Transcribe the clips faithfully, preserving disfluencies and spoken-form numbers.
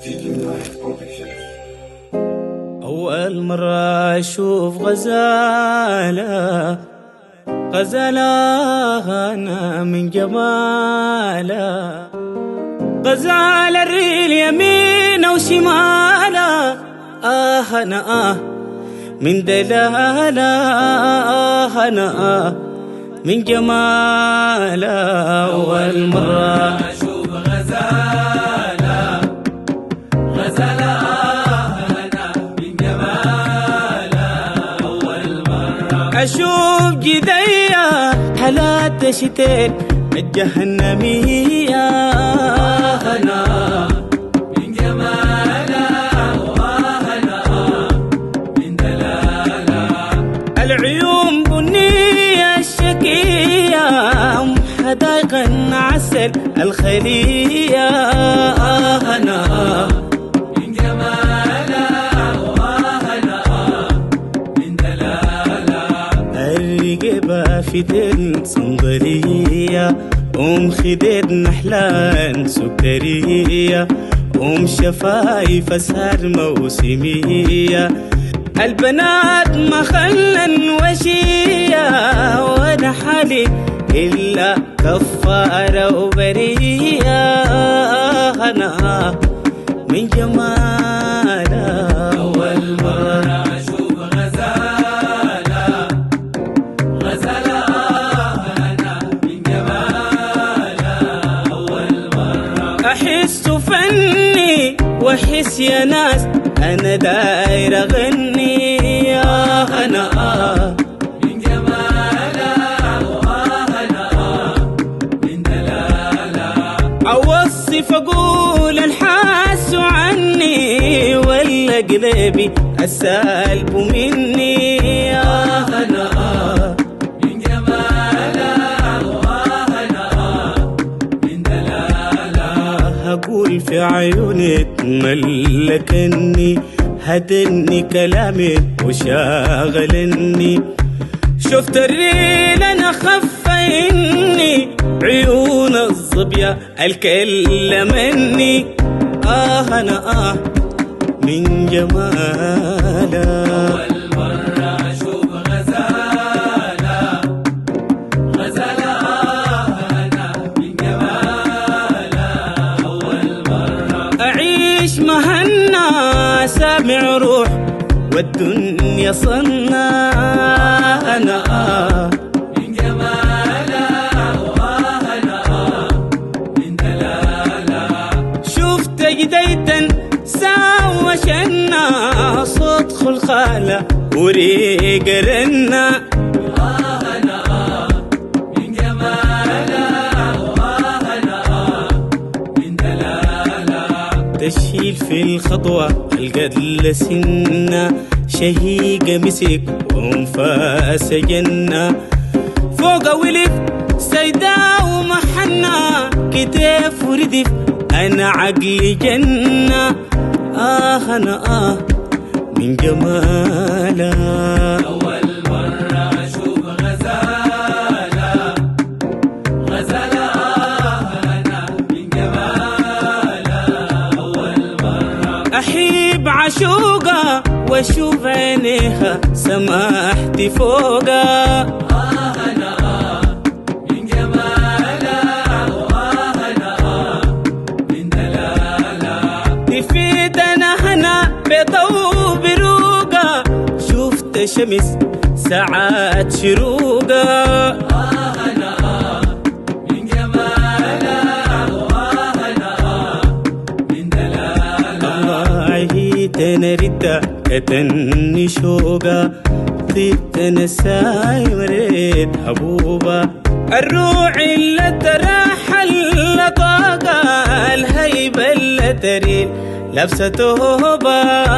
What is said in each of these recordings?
أول مرة أشوف غزالة غزالة أنا من جمالة، غزالة الريل يمين وشمالة، آه أنا آه من دلالة، آه أنا آه من جمالة. أول مرة أشوف غزالة غزالة أنا من جمالة، أول مرة أشوف جدية حالات شتين الجهنمية، أنا من جمالة وأنا من دلالة، العيون بنية الشكية أم حدايق عسل الخلية، أنا من جمالة وأنا من دلالة، الرقبة في دل صندلية أم خديد نحلان سكرية، أم شفايف أسهر موسمية، البنات ما خلن وشية، وانا حالي إلا كفارة وبرية، أنا من جمالها. أول مرة أشوف غزالة غزالة أنا من جمالة، أول مرة أحس فني وأحس يا ناس أنا داير أغني، يا أنا آه من جمالة وأنا من دلالة، أوصف أقول الحاس عني ولا قلبي السالب مني، يا أنا آه من جمالة وأنا من دلالة، أقول في عيونك ملكني هدني كلامك وشاغلني، شفت الريل أنا خفيني عيون الظبية الكل مني، آه أنا آه من جمالها. أول مرة أشوف غزالة غزالة أنا من جمالة، أول مرة أعيش مهنا سامع روح والدنيا صنع، أنا آه من جمالة وأنا من دلالة، شفت جديدا ساوى شنا صوت خلخالة وريق رنا، أنا من جمالة وأنا من دلالة، تشيل في الخطوة القدل سنة شهيقة مسك وانفاس جنة، فوق ولف سيدا ومحنة كتاف وردف أنا عقلي جنة، آه أنا آه من جمالها. أول مرة أشوف غزالة غزالة أنا من جمالة، أول مرة أحيب عشوقة وأشوف عينيها سماحتي فوقها، أنا من جمالة وأنا من دلالة، تفيدنا هنا بضو بروقة، شفت شمس ساعات شروقة، أنا من جمالة وأنا من دلالة، الله عهيت أنا ردة كتني شوقة، طيبت أنا ساي مريت حبوبة، الروح اللي ترحل طاقة، الهيبة اللي تريد لابسة توبة،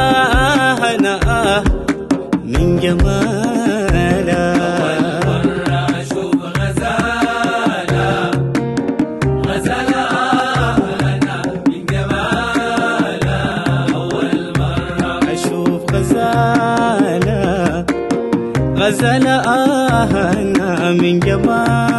أنا آه من جمالها. أول مرة أشوف غزالة غزالة أنا من جمالة، أول مرة أشوف غزالة غزالة أنا من جمالها.